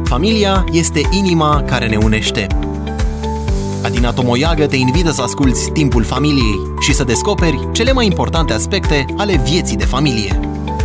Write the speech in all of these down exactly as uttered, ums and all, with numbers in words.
Familia este inima care ne unește. Adina Tomoiagă te invită să asculți Timpul Familiei și să descoperi cele mai importante aspecte ale vieții de familie.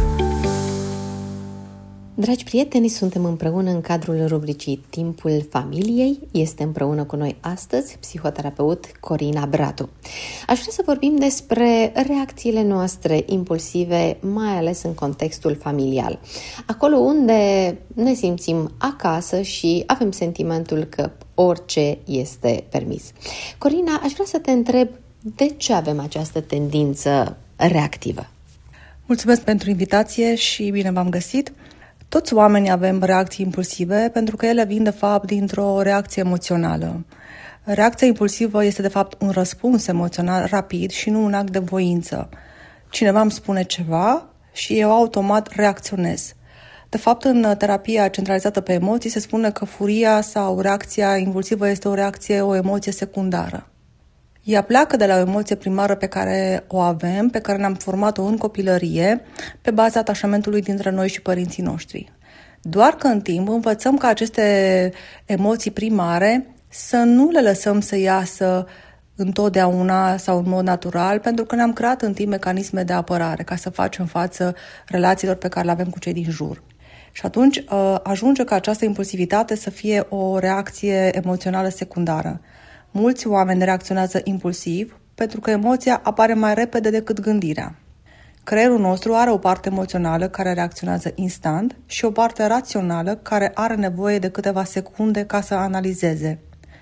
Dragi prieteni, suntem împreună în cadrul rubricii Timpul Familiei. Este împreună cu noi astăzi psihoterapeut Corina Bratu. Aș vrea să vorbim despre reacțiile noastre impulsive, mai ales în contextul familial. Acolo unde ne simțim acasă și avem sentimentul că orice este permis. Corina, aș vrea să te întreb de ce avem această tendință reactivă? Mulțumesc pentru invitație și bine v-am găsit! Toți oamenii avem reacții impulsive pentru că ele vin de fapt dintr-o reacție emoțională. Reacția impulsivă este de fapt un răspuns emoțional rapid și nu un act de voință. Cineva îmi spune ceva și eu automat reacționez. De fapt, în terapia centralizată pe emoții se spune că furia sau reacția impulsivă este o reacție, o emoție secundară. Ea pleacă de la o emoție primară pe care o avem, pe care ne-am format-o în copilărie, pe baza atașamentului dintre noi și părinții noștri. Doar că în timp învățăm ca aceste emoții primare să nu le lăsăm să iasă întotdeauna sau în mod natural, pentru că ne-am creat în timp mecanisme de apărare ca să facem față relațiilor pe care le avem cu cei din jur. Și atunci ajunge ca această impulsivitate să fie o reacție emoțională secundară. Mulți oameni reacționează impulsiv pentru că emoția apare mai repede decât gândirea. Creierul nostru are o parte emoțională care reacționează instant și o parte rațională care are nevoie de câteva secunde ca să analizeze.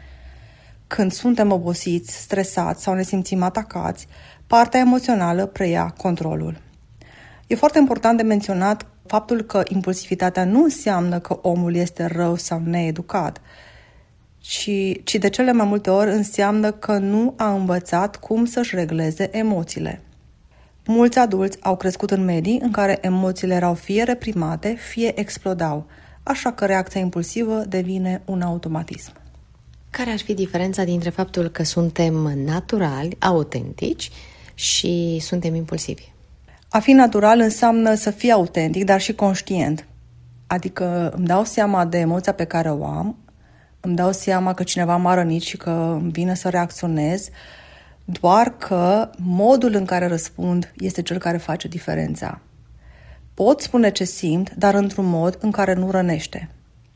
Când suntem obosiți, stresați sau ne simțim atacați, partea emoțională preia controlul. E foarte important de menționat faptul că impulsivitatea nu înseamnă că omul este rău sau needucat, ci, ci de cele mai multe ori înseamnă că nu a învățat cum să-și regleze emoțiile. Mulți adulți au crescut în medii în care emoțiile erau fie reprimate, fie explodau, așa că reacția impulsivă devine un automatism. Care ar fi diferența dintre faptul că suntem naturali, autentici și suntem impulsivi? A fi natural înseamnă să fii autentic, dar și conștient. Adică îmi dau seama de emoția pe care o am, îmi dau seama că cineva m-a rănit și că îmi vine să reacționez, doar că modul în care răspund este cel care face diferența. Pot spune ce simt, dar într-un mod în care nu rănește.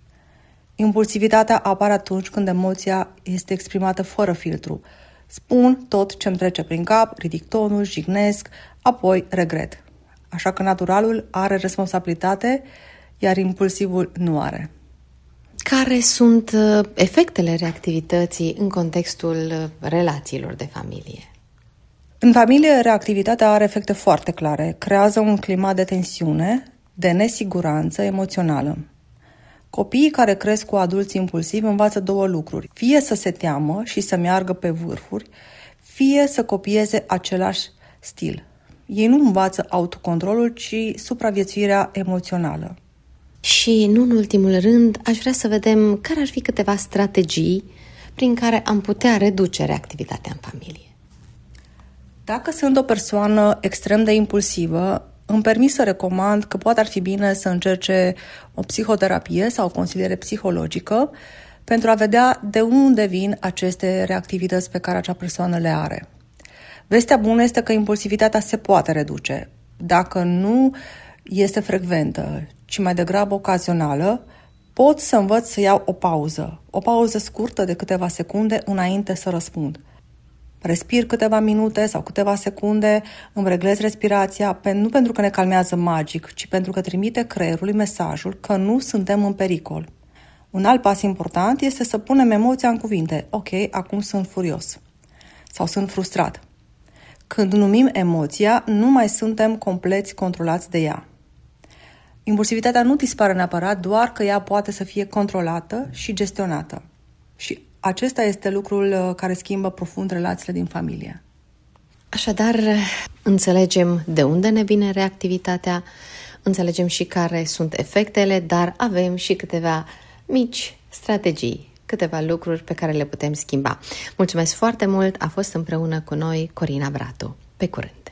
Impulsivitatea apare atunci când emoția este exprimată fără filtru. Spun tot ce îmi trece prin cap, ridic tonul, jignesc, apoi regret. Așa că naturalul are responsabilitate, iar impulsivul nu are. Care sunt efectele reactivității în contextul relațiilor de familie? În familie, reactivitatea are efecte foarte clare. Creează un climat de tensiune, de nesiguranță emoțională. Copiii care cresc cu adulți impulsivi învață două lucruri. Fie să se teamă și să meargă pe vârfuri, fie să copieze același stil. Ei nu învață autocontrolul, ci supraviețuirea emoțională. Și nu în ultimul rând, aș vrea să vedem care ar fi câteva strategii prin care am putea reduce reactivitatea în familie. Dacă sunt o persoană extrem de impulsivă, îmi permit să recomand că poate ar fi bine să încerce o psihoterapie sau o consiliere psihologică pentru a vedea de unde vin aceste reactivități pe care acea persoană le are. Vestea bună este că impulsivitatea se poate reduce. Dacă nu este frecventă, ci mai degrabă ocazională, pot să învăț să iau o pauză, o pauză scurtă de câteva secunde înainte să răspund. Respir câteva minute sau câteva secunde, îmi reglez respirația, nu pentru că ne calmează magic, ci pentru că trimite creierului mesajul că nu suntem în pericol. Un alt pas important este să punem emoția în cuvinte. Ok, acum sunt furios sau sunt frustrat. Când numim emoția, nu mai suntem complet controlați de ea. Impulsivitatea nu dispare neapărat, doar că ea poate să fie controlată și gestionată. Și acesta este lucrul care schimbă profund relațiile din familie. Așadar, înțelegem de unde ne vine reactivitatea, înțelegem și care sunt efectele, dar avem și câteva mici strategii, câteva lucruri pe care le putem schimba. Mulțumesc foarte mult, a fost împreună cu noi Corina Bratu. Pe curând!